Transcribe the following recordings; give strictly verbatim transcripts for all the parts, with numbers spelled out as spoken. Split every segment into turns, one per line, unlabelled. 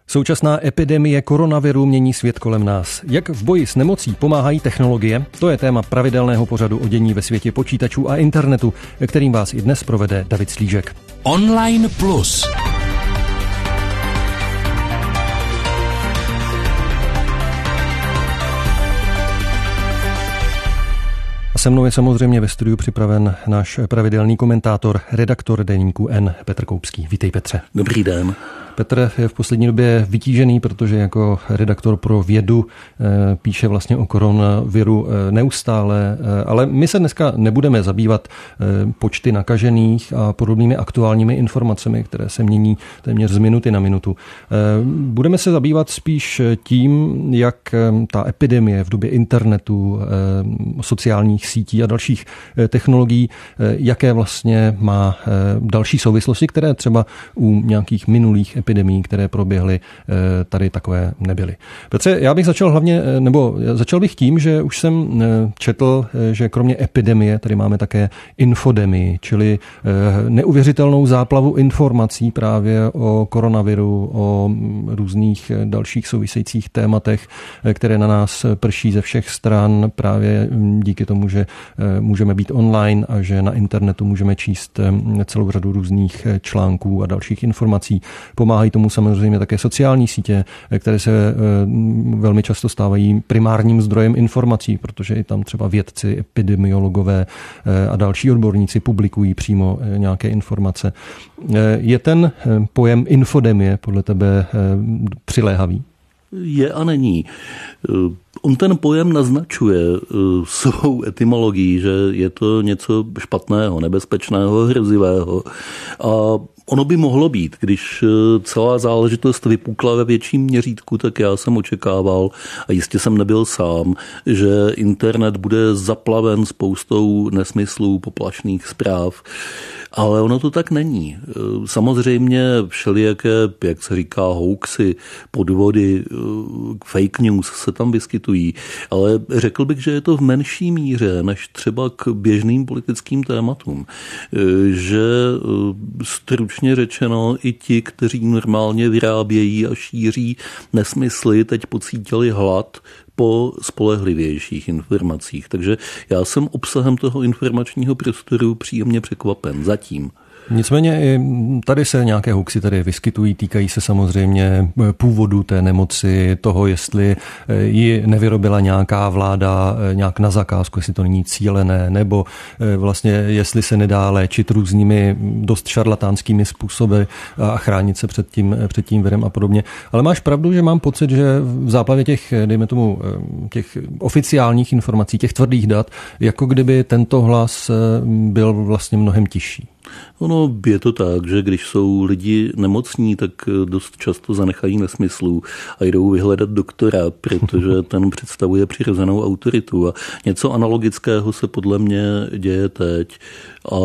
Současná epidemie koronaviru mění svět kolem nás. Jak v boji s nemocí pomáhají technologie? To je téma pravidelného pořadu o dění ve světě počítačů a internetu, kterým vás i dnes provede David Slížek.
Online Plus.
A se mnou je samozřejmě ve studiu připraven náš pravidelný komentátor, redaktor deníku N, Petr Koupský. Vítej, Petře.
Dobrý den.
Petr je v poslední době vytížený, protože jako redaktor pro vědu píše vlastně o koronaviru neustále, ale my se dneska nebudeme zabývat počty nakažených a podobnými aktuálními informacemi, které se mění téměř z minuty na minutu. Budeme se zabývat spíš tím, jak ta epidemie v době internetu, sociálních sítí a dalších technologií, jaké vlastně má další souvislosti, které třeba u nějakých minulých epidemií, které proběhly, tady takové nebyly. Petře, já bych začal hlavně, nebo začal bych tím, že už jsem četl, že kromě epidemie tady máme také infodemii, čili neuvěřitelnou záplavu informací právě o koronaviru, o různých dalších souvisejících tématech, které na nás prší ze všech stran právě díky tomu, že můžeme být online a že na internetu můžeme číst celou řadu různých článků a dalších informací. Pomáhají tomu samozřejmě také sociální sítě, které se velmi často stávají primárním zdrojem informací, protože i tam třeba vědci, epidemiologové a další odborníci publikují přímo nějaké informace. Je ten pojem infodemie podle tebe přiléhavý?
Je a není. On ten pojem naznačuje svou etymologií, že je to něco špatného, nebezpečného, hrozivého. A ono by mohlo být, když celá záležitost vypukla ve větším měřítku, tak já jsem očekával, a jistě jsem nebyl sám, že internet bude zaplaven spoustou nesmyslů, poplašných zpráv. Ale ono to tak není. Samozřejmě všelijaké, jak se říká, hoaxy, podvody, fake news se tam vyskytují, ale řekl bych, že je to v menší míře než třeba k běžným politickým tématům. Že stručně řečeno i ti, kteří normálně vyrábějí a šíří nesmysly, teď pocítili hlad po spolehlivějších informacích. Takže já jsem obsahem toho informačního prostoru příjemně překvapen. Zatím.
Nicméně tady se nějaké hoaxy tady vyskytují, týkají se samozřejmě původu té nemoci, toho, jestli ji nevyrobila nějaká vláda nějak na zakázku, jestli to není cílené, nebo vlastně jestli se nedá léčit různými dost šarlatánskými způsoby a chránit se před tím, před tím virem a podobně. Ale máš pravdu, že mám pocit, že v záplavě těch, dejme tomu, těch oficiálních informací, těch tvrdých dat, jako kdyby tento hlas byl vlastně mnohem tižší.
Ono je to tak, že když jsou lidi nemocní, tak dost často zanechají nesmyslů a jdou vyhledat doktora, protože ten představuje přirozenou autoritu. A něco analogického se podle mě děje teď. A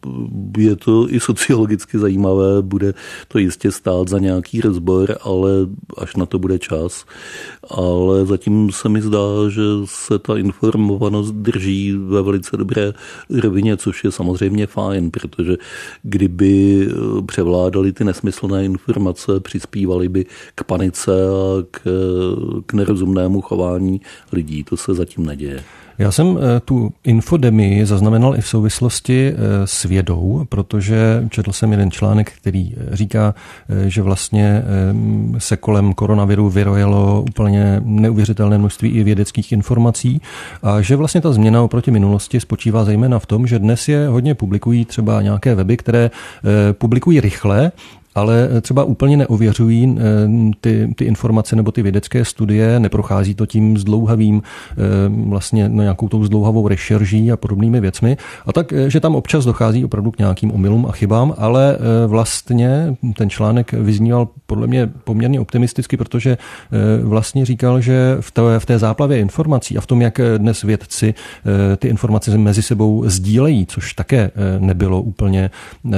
je to i sociologicky zajímavé, bude to jistě stát za nějaký rozbor, ale až na to bude čas. Ale zatím se mi zdá, že se ta informovanost drží ve velice dobré rovině, což je samozřejmě fajn, protože kdyby převládaly ty nesmyslné informace, přispívaly by k panice a k, k nerozumnému chování lidí. To se zatím neděje.
Já jsem tu infodemii zaznamenal i v souvislosti s vědou, protože četl jsem jeden článek, který říká, že vlastně se kolem koronaviru vyrojilo úplně neuvěřitelné množství i vědeckých informací a že vlastně ta změna oproti minulosti spočívá zejména v tom, že dnes je hodně publikují třeba nějaké weby, které publikují rychle, ale třeba úplně neověřují ty, ty informace nebo ty vědecké studie, neprochází to tím zdlouhavým, vlastně no, nějakou tou zdlouhavou rešerží a podobnými věcmi. A tak, že tam občas dochází opravdu k nějakým omylům a chybám, ale vlastně ten článek vyzníval podle mě poměrně optimisticky, protože vlastně říkal, že v té, v té záplavě informací a v tom, jak dnes vědci ty informace mezi sebou sdílejí, což také nebylo úplně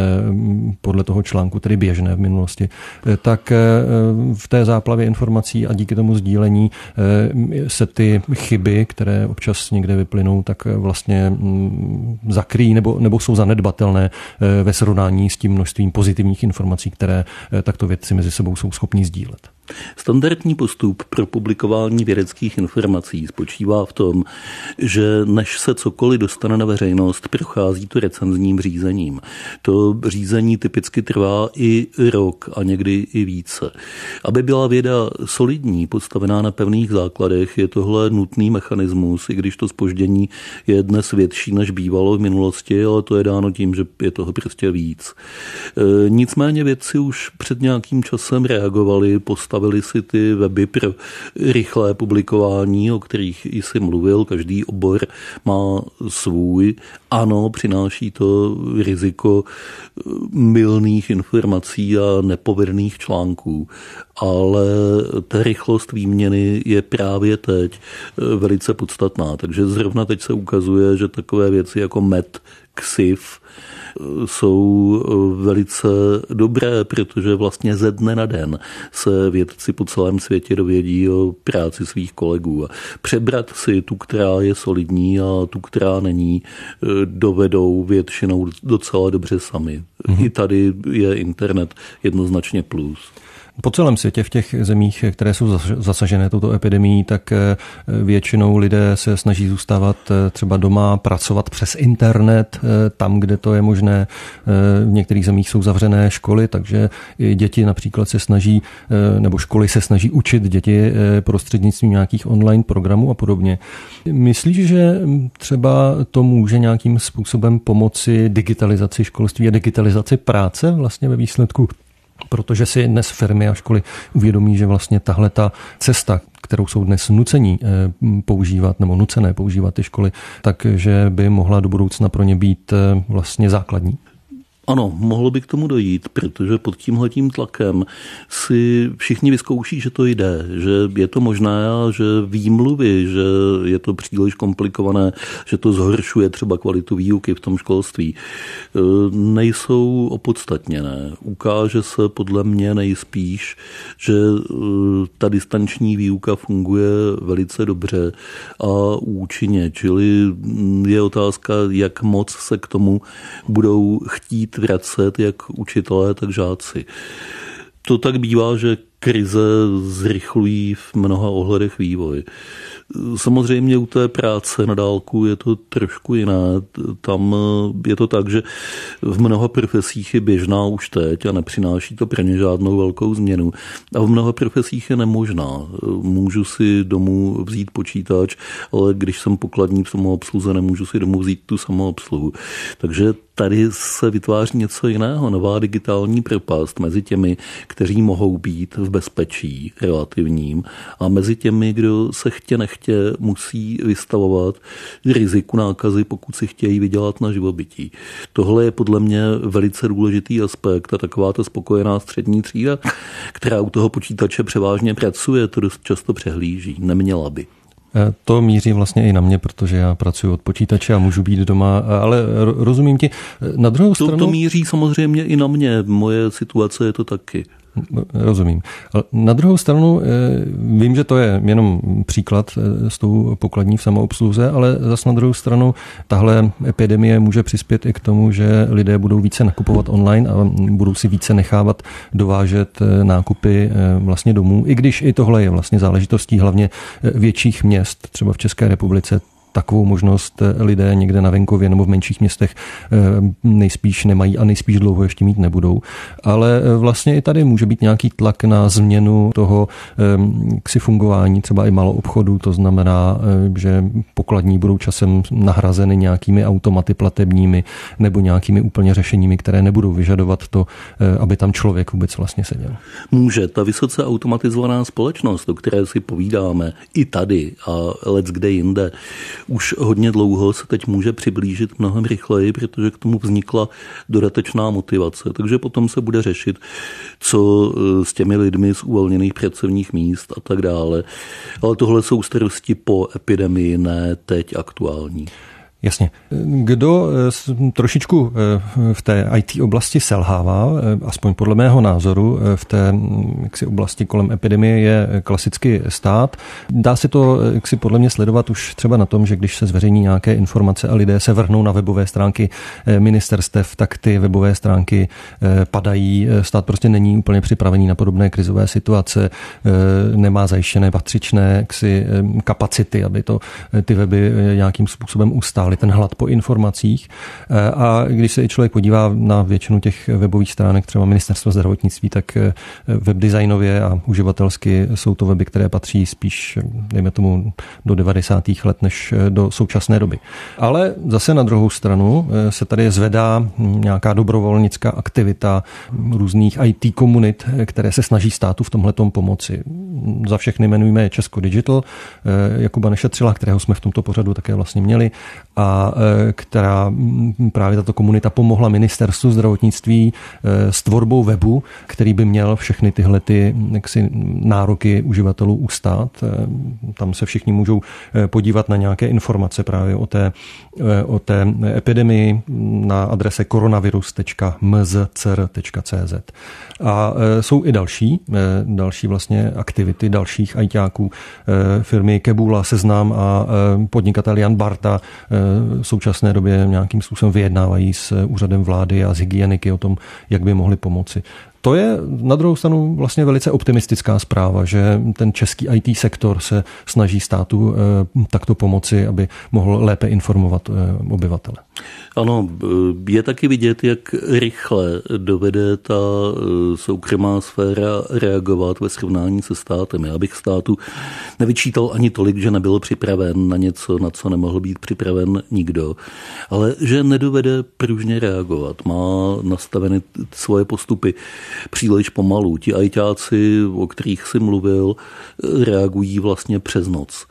podle toho článku tedy běžné v minulosti, tak v té záplavě informací a díky tomu sdílení se ty chyby, které občas někde vyplynou, tak vlastně zakryjí nebo, nebo jsou zanedbatelné ve srovnání s tím množstvím pozitivních informací, které takto vědci mezi sebou jsou schopní sdílet.
Standardní postup pro publikování vědeckých informací spočívá v tom, že než se cokoliv dostane na veřejnost, prochází to recenzním řízením. To řízení typicky trvá i rok a někdy i více. Aby byla věda solidní, postavená na pevných základech, je tohle nutný mechanismus, i když to zpoždění je dnes větší, než bývalo v minulosti, ale to je dáno tím, že je toho prostě víc. E, nicméně vědci už před nějakým časem reagovali, postavili si ty weby pro rychlé publikování, o kterých jsi mluvil, každý obor má svůj. Ano, přináší to riziko mylných informací a nepovedených článků, ale ta rychlost výměny je právě teď velice podstatná. Takže zrovna teď se ukazuje, že takové věci jako med, ksiv jsou velice dobré, protože vlastně ze dne na den se vědci po celém světě dovědí o práci svých kolegů. A přebrat si tu, která je solidní, a tu, která není, dovedou většinou docela dobře sami. Mm-hmm. I tady je internet jednoznačně plus.
Po celém světě v těch zemích, které jsou zasažené touto epidemií, tak většinou lidé se snaží zůstávat třeba doma, pracovat přes internet, tam, kde to je možné. V některých zemích jsou zavřené školy, takže i děti například se snaží, nebo školy se snaží učit děti prostřednictvím nějakých online programů a podobně. Myslíš, že třeba to může nějakým způsobem pomoci digitalizaci školství a digitalizaci práce vlastně ve výsledku? Protože si dnes firmy a školy uvědomí, že vlastně tahle ta cesta, kterou jsou dnes nucení používat nebo nucené používat ty školy, takže by mohla do budoucna pro ně být vlastně základní.
Ano, mohlo by k tomu dojít, protože pod tímhletím tlakem si všichni vyzkouší, že to jde, že je to možné a že výmluvy, že je to příliš komplikované, že to zhoršuje třeba kvalitu výuky v tom školství, nejsou opodstatněné. Ukáže se podle mě nejspíš, že ta distanční výuka funguje velice dobře a účinně, čili je otázka, jak moc se k tomu budou chtít vracet jak učitelé, tak žáci. To tak bývá, že krize zrychlují v mnoha ohledech vývoj. Samozřejmě u té práce na dálku je to trošku jiné. Tam je to tak, že v mnoha profesích je běžná už teď a nepřináší to pro ně žádnou velkou změnu. A v mnoha profesích je nemožná. Můžu si domů vzít počítač, ale když jsem pokladní v samoobsluze, nemůžu si domů vzít tu samoobsluhu. Takže tady se vytváří něco jiného, nová digitální propast mezi těmi, kteří mohou být v bezpečí relativním, a mezi těmi, kdo se chtě nechtě musí vystavovat riziku nákazy, pokud si chtějí vydělat na živobytí. Tohle je podle mě velice důležitý aspekt a taková ta spokojená střední třída, která u toho počítače převážně pracuje, to dost často přehlíží. Neměla by.
To míří vlastně i na mě, protože já pracuji od počítače a můžu být doma, ale rozumím ti. Na druhou stranu...
To, to míří samozřejmě i na mě. Moje situace je to taky.
Rozumím. Na druhou stranu vím, že to je jenom příklad s tou pokladní v samoobsluze, ale zase na druhou stranu tahle epidemie může přispět i k tomu, že lidé budou více nakupovat online a budou si více nechávat dovážet nákupy vlastně domů, i když i tohle je vlastně záležitostí hlavně větších měst, třeba v České republice. Takovou možnost lidé někde na venkově nebo v menších městech nejspíš nemají a nejspíš dlouho ještě mít nebudou. Ale vlastně i tady může být nějaký tlak na změnu toho ksi fungování třeba i maloobchodu, to znamená, že pokladní budou časem nahrazeny nějakými automaty platebními nebo nějakými úplně řešeními, které nebudou vyžadovat to, aby tam člověk vůbec vlastně seděl.
Může. Ta vysoce automatizovaná společnost, o které si povídáme i tady a leckde jinde, už hodně dlouho se teď může přiblížit mnohem rychleji, protože k tomu vznikla dodatečná motivace. Takže potom se bude řešit, co s těmi lidmi z uvolněných pracovních míst a tak dále. Ale tohle jsou starosti po epidemii, ne teď aktuální.
Jasně. Kdo trošičku v té í té oblasti selhává, aspoň podle mého názoru, v té jaksi oblasti kolem epidemie je klasicky stát. Dá se to jaksi podle mě sledovat už třeba na tom, že když se zveřejní nějaké informace a lidé se vrhnou na webové stránky ministerstev, tak ty webové stránky padají. Stát prostě není úplně připravený na podobné krizové situace, nemá zajištěné patřičné jaksi kapacity, aby to ty weby nějakým způsobem ustály, ten hlad po informacích. A když se i člověk podívá na většinu těch webových stránek, třeba Ministerstva zdravotnictví, tak webdesignově a uživatelsky jsou to weby, které patří spíš, dejme tomu, do devadesátých let než do současné doby. Ale zase na druhou stranu se tady zvedá nějaká dobrovolnická aktivita různých í té komunit, které se snaží státu v tomhletom pomoci. Za všechny jmenujeme Česko Digital, Jakuba Nešetřila, kterého jsme v tomto pořadu také vlastně měli, a která právě tato komunita pomohla ministerstvu zdravotnictví s tvorbou webu, který by měl všechny tyhle ty jaksi nároky uživatelů ustát. Tam se všichni můžou podívat na nějaké informace právě o té, o té epidemii na adrese koronavirus tečka m z c r tečka c z. A jsou i další, další vlastně aktivity dalších ajťáků, firmy Kebula, Seznam a podnikatel Jan Barta v současné době nějakým způsobem vyjednávají s úřadem vlády a s hygieniky o tom, jak by mohli pomoci. To je na druhou stranu vlastně velice optimistická zpráva, že ten český í té sektor se snaží státu takto pomoci, aby mohl lépe informovat obyvatele.
Ano, je taky vidět, jak rychle dovede ta soukromá sféra reagovat ve srovnání se státem. Já bych státu nevyčítal ani tolik, že nebyl připraven na něco, na co nemohl být připraven nikdo, ale že nedovede pružně reagovat. Má nastaveny svoje postupy příliš pomalu. Ti ajťáci, o kterých si mluvil, reagují vlastně přes noc.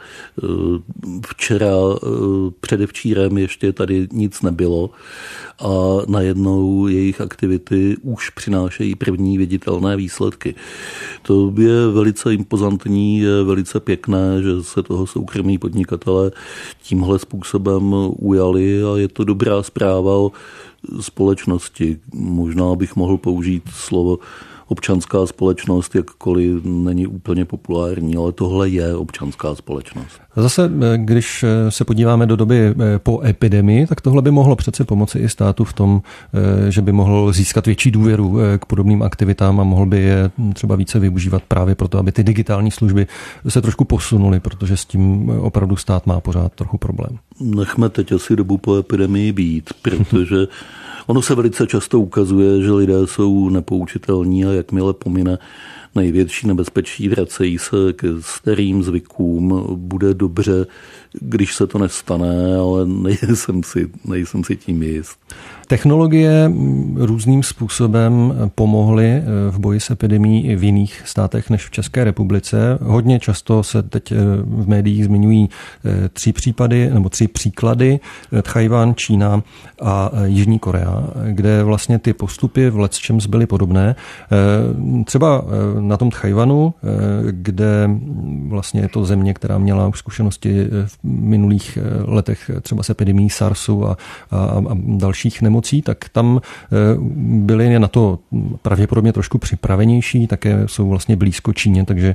Včera, předevčírem ještě tady nic nebylo a najednou jejich aktivity už přinášejí první viditelné výsledky. To je velice impozantní, je velice pěkné, že se toho soukromí podnikatelé tímhle způsobem ujali a je to dobrá zpráva o společnosti. Možná bych mohl použít slovo občanská společnost, jakkoliv není úplně populární, ale tohle je občanská společnost.
Zase, když se podíváme do doby po epidemii, tak tohle by mohlo přece pomoci i státu v tom, že by mohl získat větší důvěru k podobným aktivitám a mohl by je třeba více využívat právě proto, aby ty digitální služby se trošku posunuly, protože s tím opravdu stát má pořád trochu problém.
Nechme teď asi dobu po epidemii být, protože ono se velice často ukazuje, že lidé jsou nepoučitelní a jakmile pomine největší nebezpečí, vracejí se k starým zvykům. Bude dobře, když se to nestane, ale nejsem si, nejsem si tím jist.
Technologie různým způsobem pomohly v boji s epidemií i v jiných státech než v České republice. Hodně často se teď v médiích zmiňují tři případy nebo tři příklady: Tchajwan, Čína a Jižní Korea, kde vlastně ty postupy v lecčems byly podobné. Třeba na tom Tchajwanu, kde vlastně je to země, která měla už zkušenosti v minulých letech třeba s epidemií SARSu a, a, a dalších nemocí, tak tam byli na to pravděpodobně trošku připravenější, také jsou vlastně blízko Číně, takže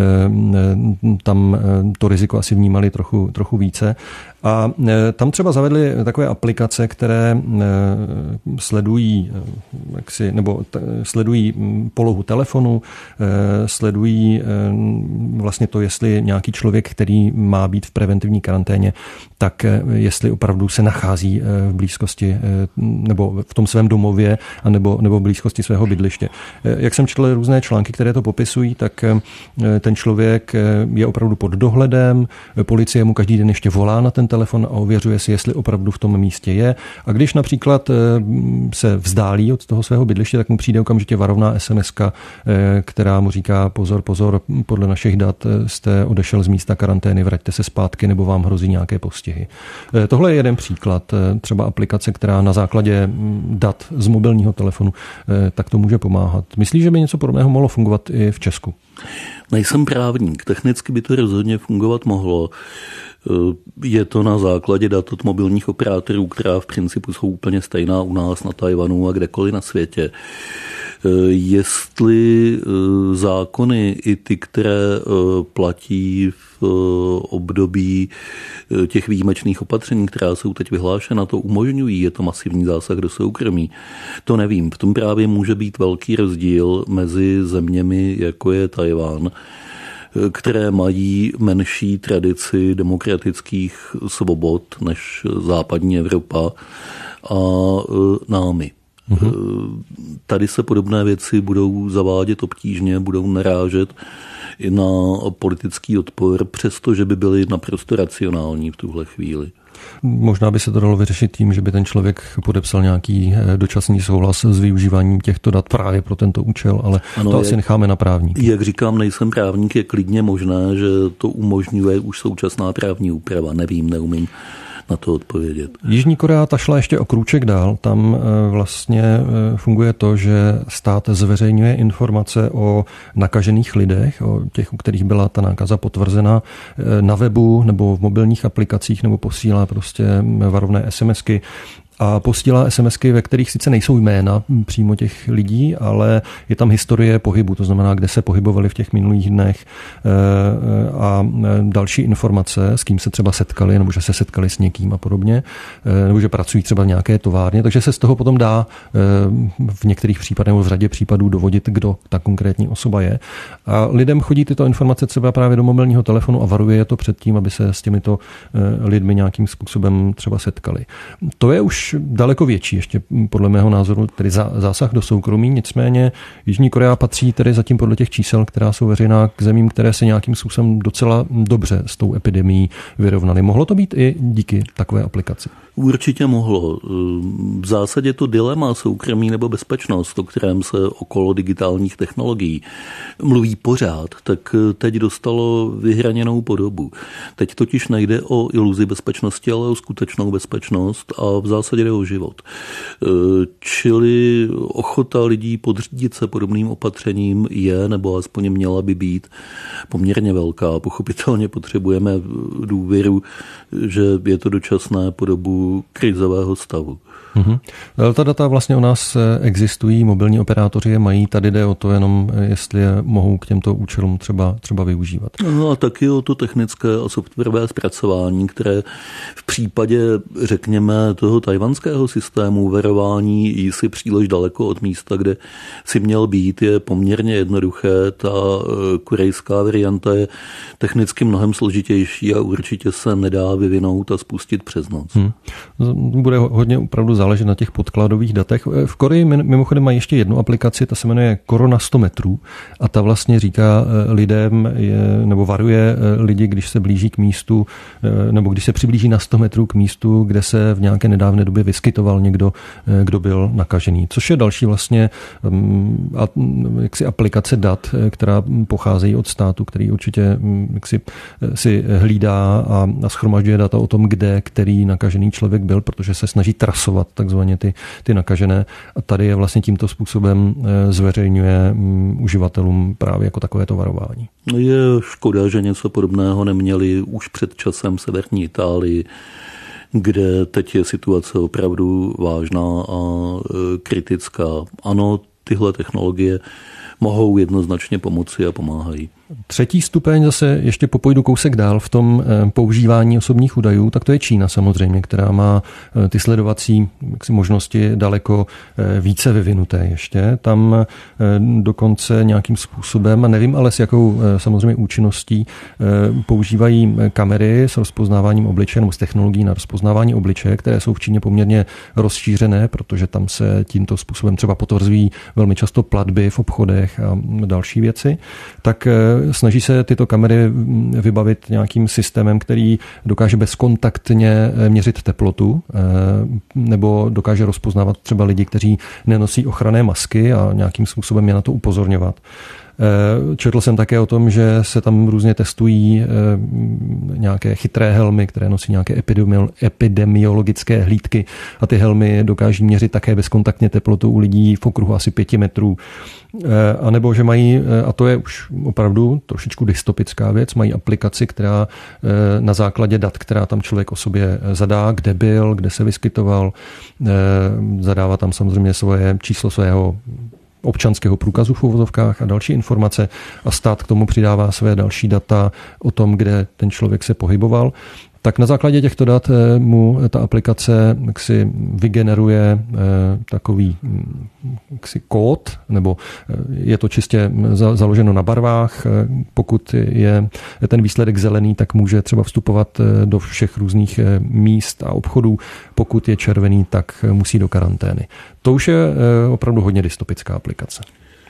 tam to riziko asi vnímali trochu, trochu více. A tam třeba zavedli takové aplikace, které sledují, jaksi, nebo t- sledují polohu telefonu, sledují vlastně to, jestli nějaký člověk, který má být v preventivní karanténě, tak jestli opravdu se nachází v blízkosti nebo v tom svém domově a nebo, nebo v blízkosti svého bydliště. Jak jsem četl různé články, které to popisují, tak ten člověk je opravdu pod dohledem, policie mu každý den ještě volá na ten telefon a ověřuje si, jestli opravdu v tom místě je. A když například se vzdálí od toho svého bydliště, tak mu přijde okamžitě varovná es em eska, která mu říká: pozor, pozor, podle našich dat jste odešel z místa karantény, vraťte se zpátky, nebo vám hrozí nějaké postihy. Tohle je jeden příklad, třeba aplikace, která na základě dat z mobilního telefonu tak to může pomáhat. Myslíš, že by něco podobného mohlo fungovat i v Česku?
Nejsem právník, technicky by to rozhodně fungovat mohlo. Je to na základě dat od mobilních operátorů, která v principu jsou úplně stejná u nás na Tajvanu a kdekoliv na světě. Jestli zákony i ty, které platí v období těch výjimečných opatření, která jsou teď vyhlášena, to umožňují, je to masivní zásah do soukromí, to nevím. V tom právě může být velký rozdíl mezi zeměmi, jako je Tajvan, které mají menší tradici demokratických svobod než západní Evropa a námi. Uhum. Tady se podobné věci budou zavádět obtížně, budou narážet i na politický odpor, přestože by byly naprosto racionální v tuhle chvíli.
Možná by se to dalo vyřešit tím, že by ten člověk podepsal nějaký dočasný souhlas s využíváním těchto dat právě pro tento účel, ale ano, to jak, asi necháme na právníky.
Jak říkám, nejsem právník, je klidně možné, že to umožňuje už současná právní úprava. Nevím, neumím na to odpovědět.
Jižní Korea ta šla ještě o krůček dál. Tam vlastně funguje to, že stát zveřejňuje informace o nakažených lidech, o těch, u kterých byla ta nákaza potvrzena, na webu nebo v mobilních aplikacích, nebo posílá prostě varovné SMSky. A posílá SMSky, ve kterých sice nejsou jména přímo těch lidí, ale je tam historie pohybu, to znamená, kde se pohybovali v těch minulých dnech a další informace, s kým se třeba setkali, nebo že se setkali s někým a podobně, nebo že pracují třeba v nějaké továrně, takže se z toho potom dá v některých případech nebo v řadě případů dovodit, kdo ta konkrétní osoba je. A lidem chodí tyto informace třeba právě do mobilního telefonu a varuje je to před tím, aby se s těmito lidmi nějakým způsobem třeba setkali. To je už daleko větší, ještě podle mého názoru, tedy zásah do soukromí, nicméně Jižní Korea patří tedy zatím podle těch čísel, která jsou veřejná, k zemím, které se nějakým způsobem docela dobře s tou epidemií vyrovnaly. Mohlo to být i díky takové aplikaci?
Určitě mohlo. V zásadě to dilema soukromí nebo bezpečnost, o kterém se okolo digitálních technologií mluví pořád, tak teď dostalo vyhraněnou podobu. Teď totiž nejde o iluzi bezpečnosti, ale o skutečnou bezpečnost a v zásadě jde o život. Čili ochota lidí podřídit se podobným opatřením je, nebo aspoň měla by být poměrně velká. Pochopitelně potřebujeme důvěru, že je to dočasné po dobu krizového stavu.
Mm-hmm. Ta data vlastně u nás existují, mobilní operátoři je mají, tady jde o to jenom, jestli je mohou k těmto účelům třeba, třeba využívat.
No a taky o to technické a softwarové zpracování, které v případě, řekněme, toho tajvanského systému varování jí příliš daleko od místa, kde si měl být, je poměrně jednoduché. Ta korejská varianta je technicky mnohem složitější a určitě se nedá vyvinout a spustit přes noc. Hmm.
Bude hodně opravdu záležet na těch podkladových datech. V Koreji mimochodem mají ještě jednu aplikaci, ta se jmenuje Korona sto metrů a ta vlastně říká lidem, nebo varuje lidi, když se blíží k místu, nebo když se přiblíží na sto metrů k místu, kde se v nějaké nedávné době vyskytoval někdo, kdo byl nakažený. Což je další vlastně jaksi aplikace dat, která pocházejí od státu, který určitě jaksi si hlídá a shromažďuje data o tom, kde který nakažený člověk byl, protože se snaží trasovat takzvaně ty, ty nakažené. A tady je vlastně tímto způsobem zveřejňuje uživatelům právě jako takovéto varování.
Je škoda, že něco podobného neměli už před časem v severní Itálii, kde teď je situace opravdu vážná a kritická. Ano, tyhle technologie mohou jednoznačně pomoci a pomáhají.
Třetí stupeň zase ještě popojdu kousek dál v tom používání osobních údajů, tak to je Čína samozřejmě, která má ty sledovací jaksi, možnosti daleko více vyvinuté ještě. Tam dokonce nějakým způsobem, nevím ale s jakou samozřejmě účinností, používají kamery s rozpoznáváním obličeje nebo s technologií na rozpoznávání obličeje, které jsou v Číně poměrně rozšířené, protože tam se tímto způsobem třeba potvrzují velmi často platby v obchodech a další věci. Tak snaží se tyto kamery vybavit nějakým systémem, který dokáže bezkontaktně měřit teplotu nebo dokáže rozpoznávat třeba lidi, kteří nenosí ochranné masky a nějakým způsobem je na to upozorňovat. Četl jsem také o tom, že se tam různě testují nějaké chytré helmy, které nosí nějaké epidemiologické hlídky a ty helmy dokáží měřit také bezkontaktně teplotu u lidí v okruhu asi pěti metrů. A nebo že mají, a to je už opravdu trošičku dystopická věc, mají aplikaci, která na základě dat, která tam člověk o sobě zadá, kde byl, kde se vyskytoval, zadává tam samozřejmě svoje číslo svého občanského průkazu v uvozovkách a další informace a stát k tomu přidává své další data o tom, kde ten člověk se pohyboval. Tak na základě těchto dat mu ta aplikace jaksi vygeneruje takový jaksi kód, nebo je to čistě založeno na barvách. Pokud je ten výsledek zelený, tak může třeba vstupovat do všech různých míst a obchodů. Pokud je červený, tak musí do karantény. To už je opravdu hodně dystopická aplikace.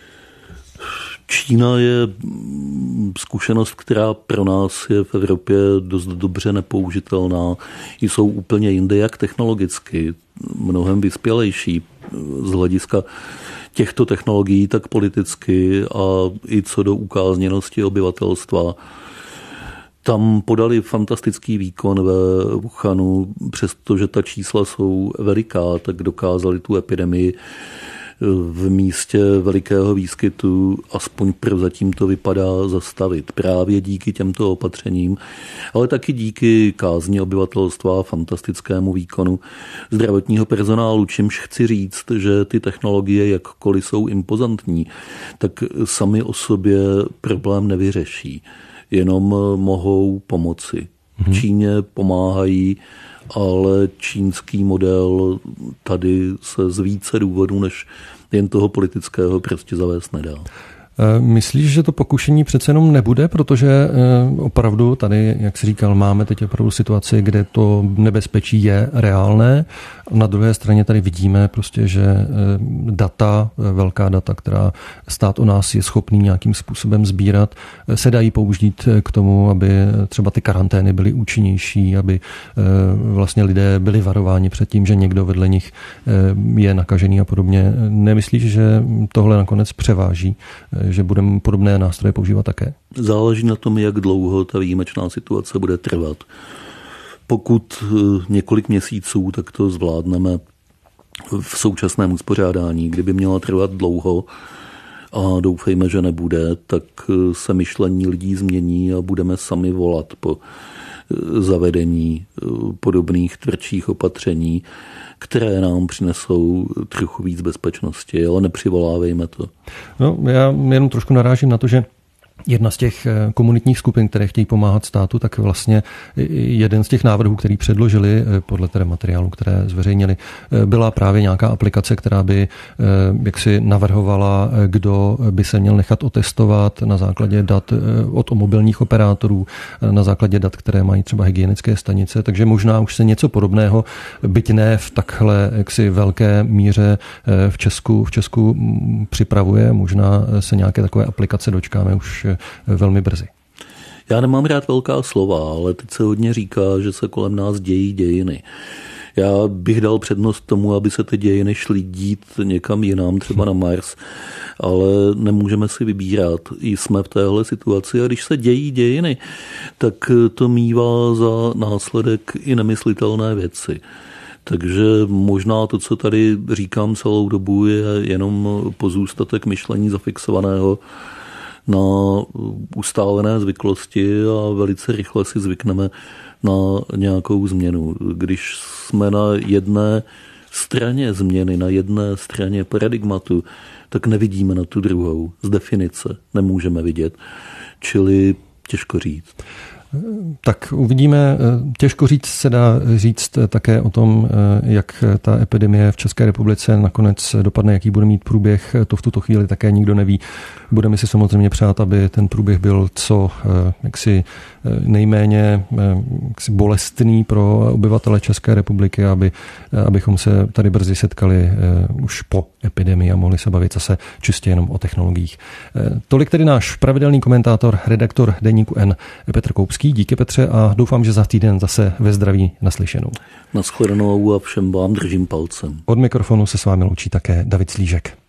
Čína je zkušenost, která pro nás je v Evropě dost dobře nepoužitelná. Jsou úplně jinde, jak technologicky, mnohem vyspělejší z hlediska těchto technologií, tak politicky a i co do ukázněnosti obyvatelstva. Tam podali fantastický výkon ve Wuhanu, přestože ta čísla jsou veliká, tak dokázali tu epidemii v místě velikého výskytu, aspoň prozatím to vypadá, zastavit. Právě díky těmto opatřením, ale taky díky kázni obyvatelstva a fantastickému výkonu zdravotního personálu, čímž chci říct, že ty technologie, jakkoliv jsou impozantní, tak sami o sobě problém nevyřeší. Jenom mohou pomoci. V Číně pomáhají, ale čínský model tady se z více důvodů než jen toho politického prostě zavést nedá.
Myslíš, že to pokušení přece jenom nebude, protože opravdu tady, jak jsi říkal, máme teď opravdu situaci, kde to nebezpečí je reálné. Na druhé straně tady vidíme prostě, že data, velká data, která stát o nás je schopný nějakým způsobem sbírat, se dají použít k tomu, aby třeba ty karantény byly účinnější, aby vlastně lidé byli varováni před tím, že někdo vedle nich je nakažený a podobně. Nemyslíš, že tohle nakonec převáží, že budeme podobné nástroje používat také?
Záleží na tom, jak dlouho ta výjimečná situace bude trvat. Pokud několik měsíců, tak to zvládneme v současném uspořádání. Kdyby měla trvat dlouho, a doufejme, že nebude, tak se myšlení lidí změní a budeme sami volat po zavedení podobných tvrdších opatření, které nám přinesou trochu víc bezpečnosti, ale nepřivolávejme to.
No, já jenom trošku narážím na to, že jedna z těch komunitních skupin, které chtějí pomáhat státu, tak vlastně jeden z těch návrhů, který předložili podle tedy materiálu, které zveřejnili, byla právě nějaká aplikace, která by jaksi navrhovala, kdo by se měl nechat otestovat na základě dat od mobilních operátorů, na základě dat, které mají třeba hygienické stanice, takže možná už se něco podobného, byť ne v takhle jaksi velké míře v Česku, v Česku připravuje, možná se nějaké takové aplikace dočkáme už velmi brzy.
Já nemám rád velká slova, ale teď se hodně říká, že se kolem nás dějí dějiny. Já bych dal přednost tomu, aby se ty dějiny šly dít někam jinam, třeba na Mars, ale nemůžeme si vybírat. Jsme v téhle situaci a když se dějí dějiny, tak to mívá za následek i nemyslitelné věci. Takže možná to, co tady říkám celou dobu, je jenom pozůstatek myšlení zafixovaného na ustálené zvyklosti a velice rychle si zvykneme na nějakou změnu. Když jsme na jedné straně změny, na jedné straně paradigmatu, tak nevidíme na tu druhou. Z definice nemůžeme vidět, čili těžko říct.
Tak uvidíme. Těžko říct se dá říct také o tom, jak ta epidemie v České republice nakonec dopadne, jaký bude mít průběh. To v tuto chvíli také nikdo neví. Budeme si samozřejmě přát, aby ten průběh byl co jaksi nejméně jaksi bolestný pro obyvatele České republiky, aby, abychom se tady brzy setkali už po epidemii a mohli se bavit zase čistě jenom o technologiích. Tolik tedy náš pravidelný komentátor, redaktor Deníku N Petr Koupský. Díky, Petře, a doufám, že za týden zase ve zdraví naslyšenou.
Naschledanou a všem vám držím palcem.
Od mikrofonu se s vámi loučí také David Slížek.